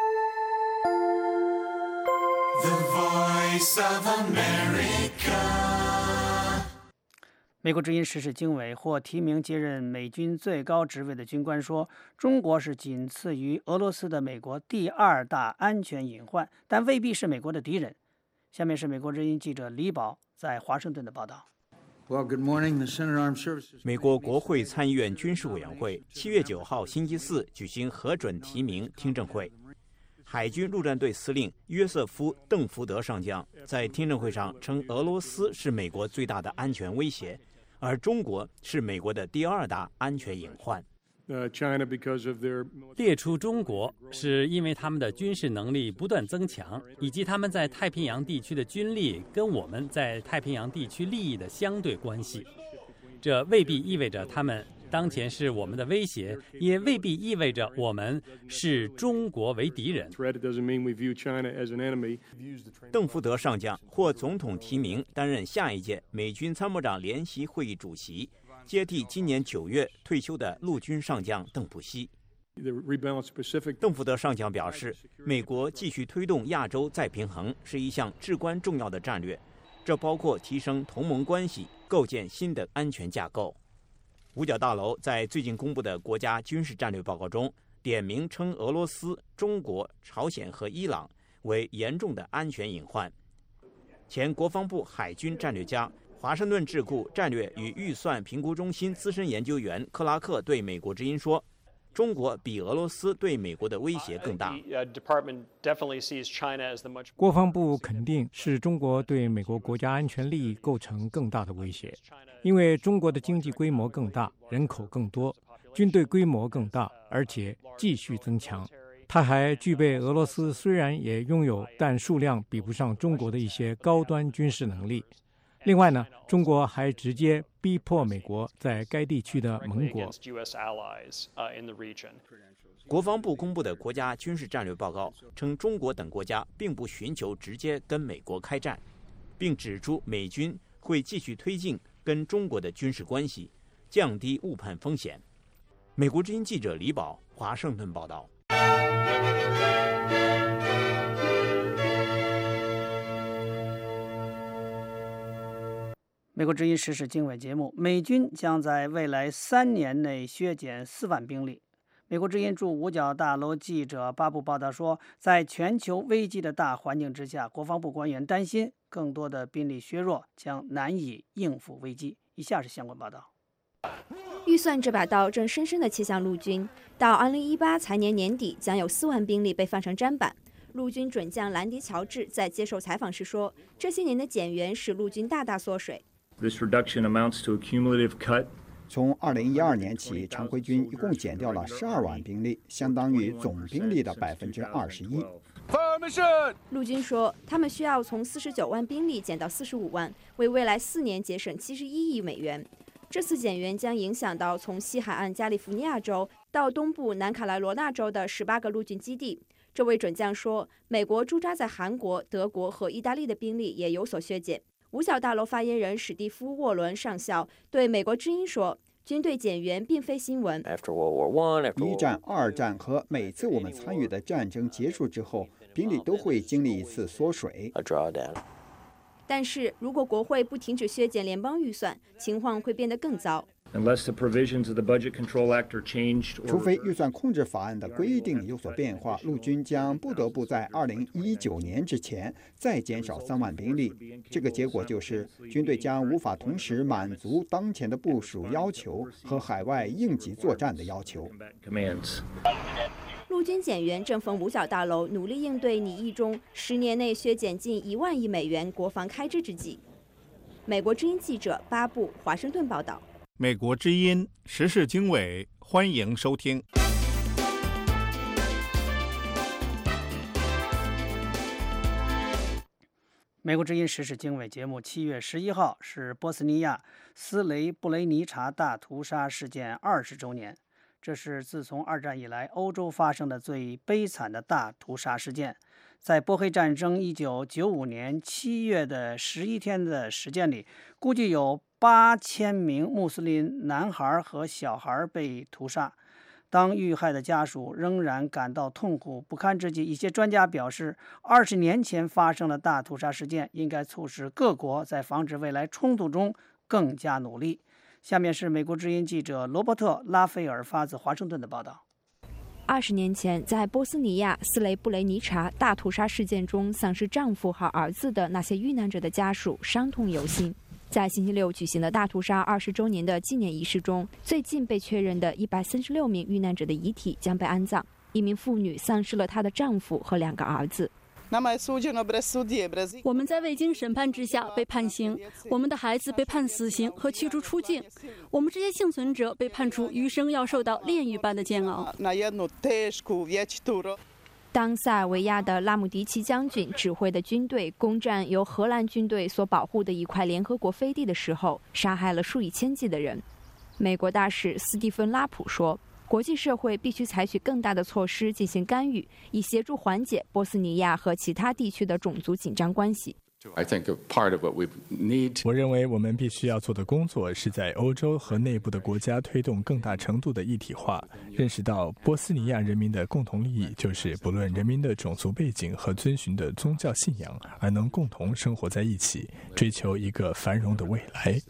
The Voice of America。 美国之音时事经纬获提名接任美军最高职位的军官说，中国是仅次于俄罗斯的美国第二大安全隐患，但未必是美国的敌人。下面是美国之音记者李宝在华盛顿的报道。 Well, good morning. The Senate Armed Services. 美国国会参议院军事委员会七月九号星期四举行核准提名听证会。海军陆战队司令约瑟夫·邓福德上将在听证会上称，俄罗斯是美国最大的安全威胁，而中国是美国的第二大安全隐患。 列出中国是因为他们的军事能力不断增强，以及他们在太平洋地区的军力跟我们在太平洋地区利益的相对关系。这未必意味着他们当前是我们的威胁，也未必意味着我们视中国为敌人。 邓福德上将获总统提名担任下一届美军参谋长联席会议主席，接替今年九月退休的陆军上将邓普西。邓福德上将表示，美国继续推动亚洲再平衡是一项至关重要的战略，这包括提升同盟关系，构建新的安全架构。五角大楼在最近公布的国家军事战略报告中，点名称俄罗斯、中国、朝鲜和伊朗为严重的安全隐患。前国防部海军战略家、华盛顿智库战略与预算评估中心资深研究员克拉克对美国之音说，中国比俄罗斯对美国的威胁更大。 国防部肯定是中国对美国国家安全利益构成更大的威胁，因为中国的经济规模更大，人口更多，军队规模更大，而且继续增强。它还具备俄罗斯虽然也拥有，但数量比不上中国的一些高端军事能力。另外呢，中国还直接逼迫美国在该地区的盟国。 国防部公布的国家军事战略报告称，中国等国家并不寻求直接跟美国开战，并指出美军会继续推进跟中国的军事关系，降低误判风险。美国之音记者李宝，华盛顿报道。 美国之音时事经纬节目，美军将在未来三年内削减四万兵力。美国之音驻五角大楼记者巴布报道说，在全球危机的大环境之下，国防部官员担心更多的兵力削弱将难以应付危机。以下是相关报道。 预算这把刀正深深地切向陆军，到二零一八财年年底，将有四万兵力被放上砧板。陆军准将兰迪·乔治在接受采访时说，这些年的减员使陆军大大缩水。 This reduction amounts to a cumulative cut. 从二零一二年起，常规军一共减掉了十二万兵力，相当于总兵力的百分之二十一。 陆军说，他们需要从四十九万兵力减到四十五万，为未来四年节省七十一亿美元。这次减员将影响到从西海岸加利福尼亚州到东部南卡罗来纳州的十八个陆军基地。这位准将说，美国驻扎在韩国、德国和意大利的兵力也有所削减。五角大楼发言人史蒂夫·沃伦上校对美国之音说，军队减员并非新闻。 一战、二战和每次我们参与的战争结束之后，兵力都会经历一次缩水。 但是如果国会不停止削减联邦预算，情况会变得更糟。 除非预算控制法案的规定有所变化，陆军将不得不在二零一九年之前再减少三万兵力。这个结果就是，军队将无法同时满足当前的部署要求和海外应急作战的要求。 陆军减员正逢五角大楼努力应对拟议中十年内削减近一万亿美元国防开支之际。美国之音记者巴布，华盛顿报道。 美国之音时事经纬，欢迎收听。 美国之音时事经纬节目七月十一号是波斯尼亚斯雷布雷尼察大屠杀事件二十周年，这是自从二战以来欧洲发生的最悲惨的大屠杀事件。在波黑战争一九九五年七月的十一天的时间里，估计有八千名穆斯林男孩和小孩被屠杀。当遇害的家属仍然感到痛苦不堪之际，一些专家表示，二十年前发生的大屠杀事件应该促使各国在防止未来冲突中更加努力。下面是美国之音记者罗伯特·拉斐尔发自华盛顿的报道。 二十年前，在波斯尼亚斯雷布雷尼察大屠杀事件中丧失丈夫和儿子的那些遇难者的家属伤痛犹新。在星期六举行的大屠杀二十周年的纪念仪式中，最近被确认的一百三十六名遇难者的遗体将被安葬。一名妇女丧失了她的丈夫和两个儿子。 我们在未经审判之下被判刑，我们的孩子被判死刑和驱逐出境，我们这些幸存者被判处余生要受到炼狱般的煎熬。 当塞尔维亚的拉姆迪奇将军指挥的军队攻占由荷兰军队所保护的一块联合国飞地的时候，杀害了数以千计的人。美国大使斯蒂芬·拉普说，国际社会必须采取更大的措施进行干预，以协助缓解波斯尼亚和其他地区的种族紧张关系。 我认为我们必须要做的工作是在欧洲和内部的国家推动更大程度的一体化，认识到波斯尼亚人民的共同利益就是不论人民的种族背景和遵循的宗教信仰，而能共同生活在一起，追求一个繁荣的未来。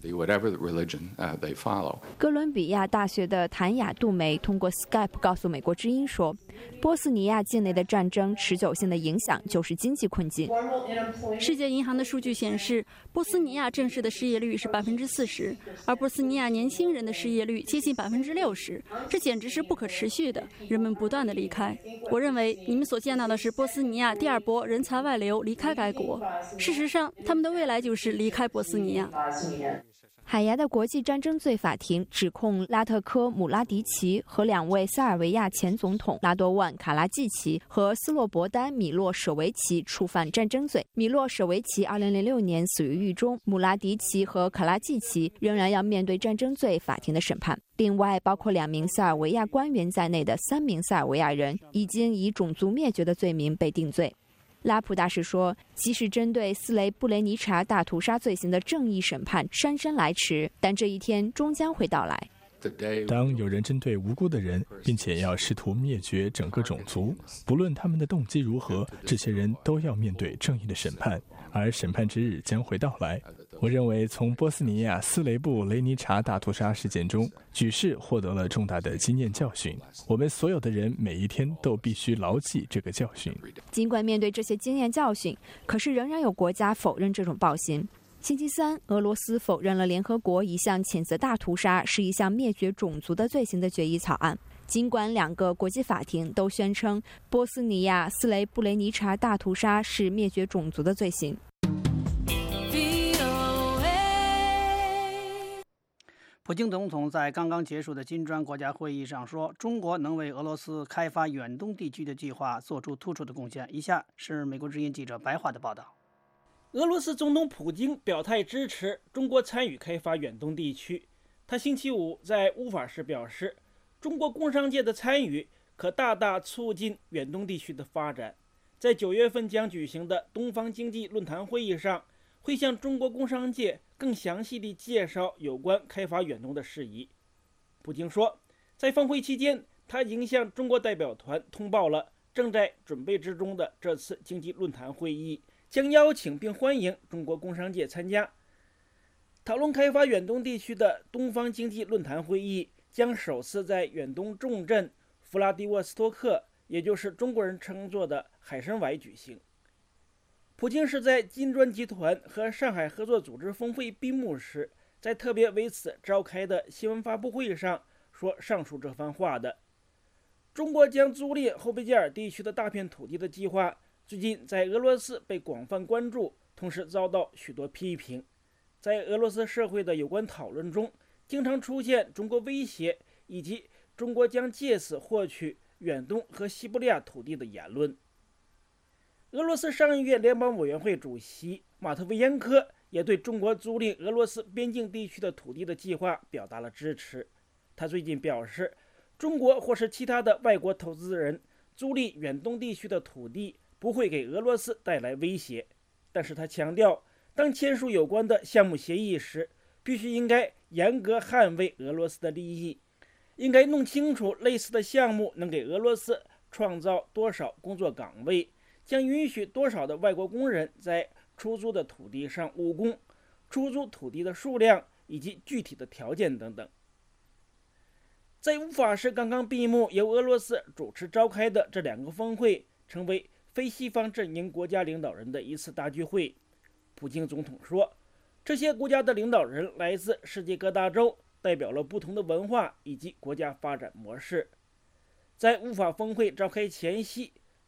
哥伦比亚大学的谭雅杜梅通过 Skype 告诉美国之音说，波斯尼亚境内的战争持久性的影响就是经济困境。 世界银行的数据显示，波斯尼亚正式的失业率是百分之四十，而波斯尼亚年轻人的失业率接近百分之六十，这简直是不可持续的。人们不断的离开。我认为你们所见到的是波斯尼亚第二波人才外流离开该国。事实上，他们的未来就是离开波斯尼亚。 海牙的国际战争罪法庭指控拉特科·姆拉迪奇和两位塞尔维亚前总统拉多万·卡拉季奇和斯洛伯丹·米洛舍维奇触犯战争罪。米洛舍维奇二零零六年死于狱中，姆拉迪奇和卡拉季奇仍然要面对战争罪法庭的审判。另外，包括两名塞尔维亚官员在内的三名塞尔维亚人已经以种族灭绝的罪名被定罪。拉普大使说，即使针对斯雷布雷尼察大屠杀罪行的正义审判姗姗来迟，但这一天终将会到来。 当有人针对无辜的人，并且要试图灭绝整个种族，不论他们的动机如何，这些人都要面对正义的审判，而审判之日将会到来。我认为，从波斯尼亚斯雷布雷尼察大屠杀事件中，举世获得了重大的经验教训。我们所有的人每一天都必须牢记这个教训。 尽管面对这些经验教训，可是仍然有国家否认这种暴行。星期三，俄罗斯否认了联合国一项谴责大屠杀是一项灭绝种族的罪行的决议草案。尽管两个国际法庭都宣称波斯尼亚斯雷布雷尼察大屠杀是灭绝种族的罪行。 普京总统在刚刚结束的金砖国家会议上说，中国能为俄罗斯开发远东地区的计划做出突出的贡献。以下是美国之音记者白桦的报道。 俄罗斯总统普京表态支持中国参与开发远东地区。他星期五在乌法时表示，中国工商界的参与可大大促进远东地区的发展。在九月份将举行的东方经济论坛会议上，会向中国工商界更详细地介绍有关开发远东的事宜。普京说，在峰会期间，他已经向中国代表团通报了正在准备之中的这次经济论坛会议，将邀请并欢迎中国工商界参加。讨论开发远东地区的东方经济论坛会议将首次在远东重镇弗拉迪沃斯托克，也就是中国人称作的海参崴举行。普京是在金砖集团和上海合作组织峰会闭幕时，在特别为此召开的新闻发布会上说上述这番话的。中国将租赁后贝加尔地区的大片土地的计划，最近在俄罗斯被广泛关注，同时遭到许多批评。在俄罗斯社会的有关讨论中，经常出现中国威胁以及中国将借此获取远东和西伯利亚土地的言论。俄罗斯上议院联邦委员会主席马特维延科也对中国租赁俄罗斯边境地区的土地的计划表达了支持。他最近表示，中国或是其他的外国投资人租赁远东地区的土地不会给俄罗斯带来威胁，但是他强调，当签署有关的项目协议时，必须应该严格捍卫俄罗斯的利益，应该弄清楚类似的项目能给俄罗斯创造多少工作岗位，将允许多少的外国工人在出租的土地上务工，出租土地的数量以及具体的条件等等。在乌法时刚刚闭幕，由俄罗斯主持召开的这两个峰会，成为非西方阵营国家领导人的一次大聚会。普京总统说，这些国家的领导人来自世界各大洲，代表了不同的文化以及国家发展模式。在乌法峰会召开前夕，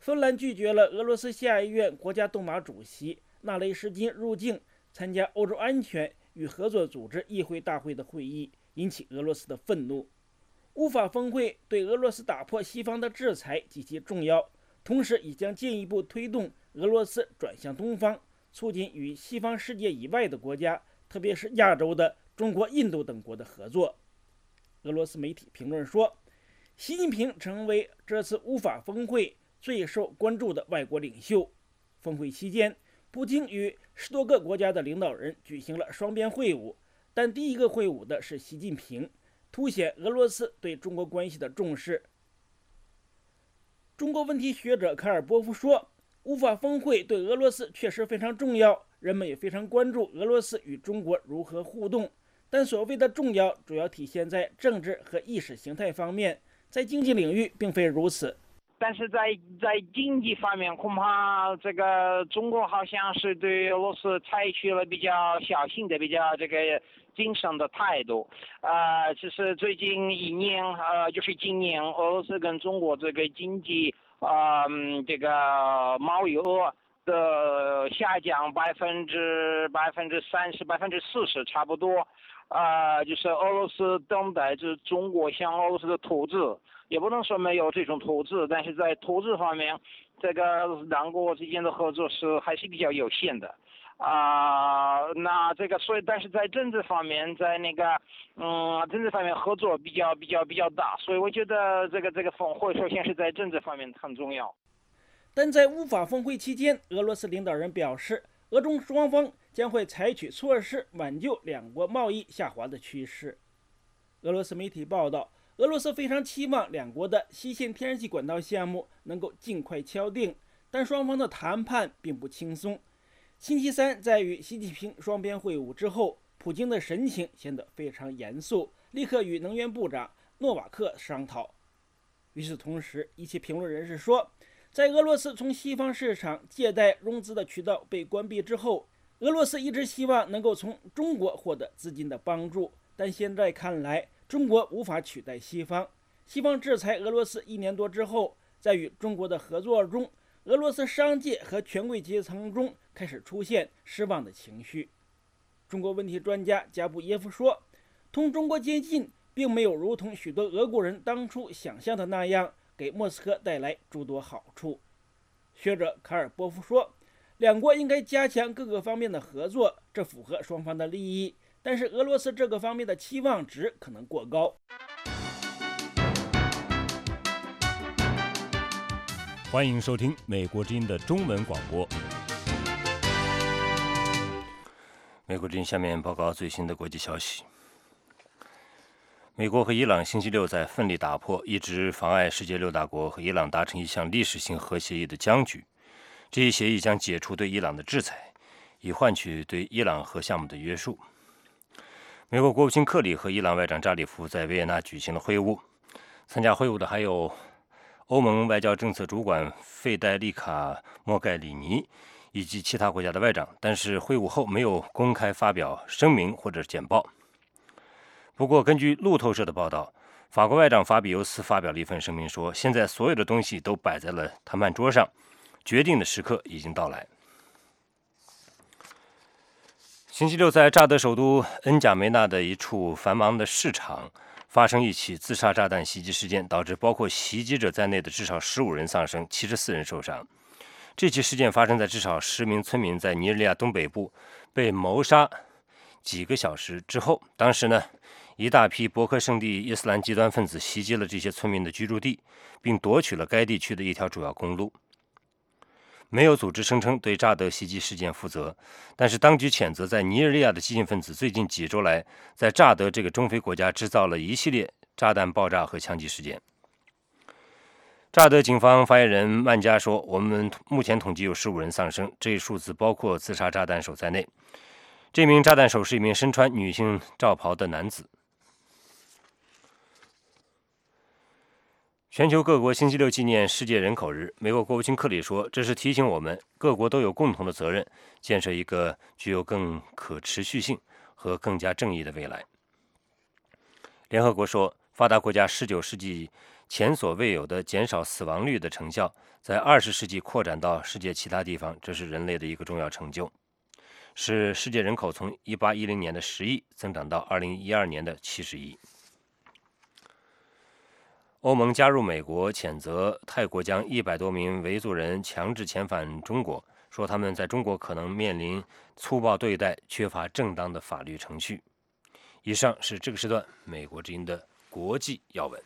芬兰拒绝了俄罗斯下议院国家动马主席纳雷什金入境参加欧洲安全与合作组织议会大会的会议，引起俄罗斯的愤怒。乌法峰会对俄罗斯打破西方的制裁极其重要，同时也将进一步推动俄罗斯转向东方，促进与西方世界以外的国家，特别是亚洲的中国、印度等国的合作。俄罗斯媒体评论说，习近平成为这次乌法峰会最受关注的外国领袖。峰会期间，普京与十多个国家的领导人举行了双边会晤，但第一个会晤的是习近平，凸显俄罗斯对中国关系的重视。中国问题学者卡尔波夫说，乌法峰会对俄罗斯确实非常重要，人们也非常关注俄罗斯与中国如何互动，但所谓的重要主要体现在政治和意识形态方面，在经济领域并非如此。 但是在在经济方面，恐怕这个中国好像是对俄罗斯采取了比较小心的、比较这个谨慎的态度。呃，其实最近一年，呃，就是今年，俄罗斯跟中国这个经济，呃，这个贸易额的下降百分之百分之三十、百分之四十，差不多。呃，就是俄罗斯等待着中国向俄罗斯的投资。也不能说没有这种投资，但是在投资方面，这个两国之间的合作是还是比较有限的，啊、呃，那这个所以，但是在政治方面，在那个嗯政治方面合作比较比较比较大，所以我觉得这个这个峰会首先是在政治方面很重要。 但在乌法峰会期间，俄罗斯领导人表示，俄中双方将会采取措施挽救两国贸易下滑的趋势。俄罗斯媒体报道，俄罗斯非常期望两国的西线天然气管道项目能够尽快敲定，但双方的谈判并不轻松。星期三，在与习近平双边会晤之后，普京的神情显得非常严肃，立刻与能源部长诺瓦克商讨。与此同时，一些评论人士说，在俄罗斯从西方市场借贷融资的渠道被关闭之后，俄罗斯一直希望能够从中国获得资金的帮助，但现在看来，中国无法取代西方。西方制裁俄罗斯一年多之后，在与中国的合作中，俄罗斯商界和权贵阶层中开始出现失望的情绪。中国问题专家加布耶夫说，同中国接近并没有如同许多俄国人当初想象的那样给莫斯科带来诸多好处。学者卡尔波夫说，两国应该加强各个方面的合作，这符合双方的利益，但是俄罗斯这个方面的期望值可能过高。 欢迎收听美国之音的中文广播。美国之音下面报告最新的国际消息。美国和伊朗星期六在奋力打破一直妨碍世界六大国和伊朗达成一项历史性核协议的僵局。这一协议将解除对伊朗的制裁，以换取对伊朗核项目的约束。美国国务卿克里和伊朗外长扎里夫在维也纳举行了会晤，参加会晤的还有欧盟外交政策主管费代利卡·莫盖里尼以及其他国家的外长，但是会晤后没有公开发表声明或者简报。不过，根据路透社的报道，法国外长法比尤斯发表了一份声明说，现在所有的东西都摆在了谈判桌上，决定的时刻已经到来。星期六，在乍得首都恩贾梅纳的一处繁忙的市场发生一起自杀炸弹袭击事件，导致包括袭击者在内的至少十五人丧生，七十四人受伤。这起事件发生在至少十名村民在尼日利亚东北部被谋杀几个小时之后。当时呢，一大批博克圣地伊斯兰极端分子袭击了这些村民的居住地，并夺取了该地区的一条主要公路。没有组织声称对乍得袭击事件负责，但是当局谴责在尼日利亚的激进分子最近几周来在乍得这个中非国家制造了一系列炸弹爆炸和枪击事件。乍得警方发言人曼加说，我们目前统计有十五人丧生，这一数字包括自杀炸弹手在内。这名炸弹手是一名身穿女性罩袍的男子。全球各国星期六纪念世界人口日，美国国务卿克里说，这是提醒我们各国都有共同的责任，建设一个具有更可持续性和更加正义的未来。联合国说，发达国家十九世纪前所未有的减少死亡率的成效，在二十世纪扩展到世界其他地方，这是人类的一个重要成就，使世界人口从一八一零年的十亿增长到二零一二年的七十亿。欧盟加入美国谴责泰国将一百多名维族人强制遣返中国，说他们在中国可能面临粗暴对待，缺乏正当的法律程序。以上是这个时段美国之音的国际要闻。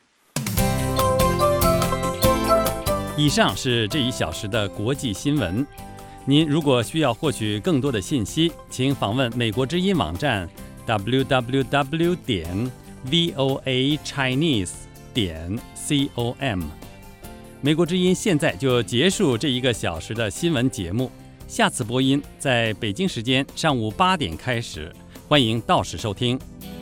以上是这一小时的国际新闻。您如果需要获取更多的信息，请访问美国之音网站 double-u double-u double-u 点 voa chinese 点 com。美国之音现在就结束这一个小时的新闻节目，下次播音在北京时间上午八点开始，欢迎到时收听。